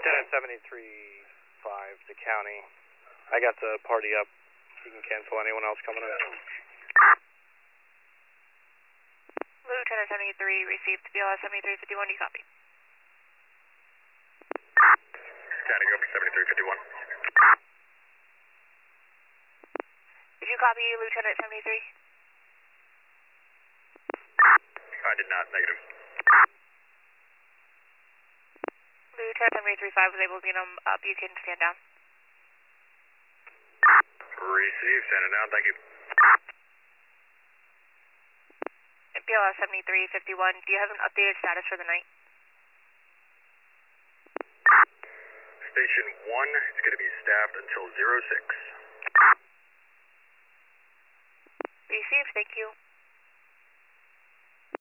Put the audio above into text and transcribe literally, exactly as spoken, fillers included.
Lieutenant seventy-three five to county. I got the party up. You can cancel anyone else coming in. Lieutenant seventy-three received B L S seventy-three fifty-one, do you copy? County, go for seventy-three fifty-one. Did you copy Lieutenant seventy-three? I did not, negative. Lieutenant seventy-three five was able to get him up, you can stand down. Receive, standing down, thank you. B L S seventy-three fifty-one, do you have an updated status for the night? Station one, it's going to be staffed until zero six. Received, thank you.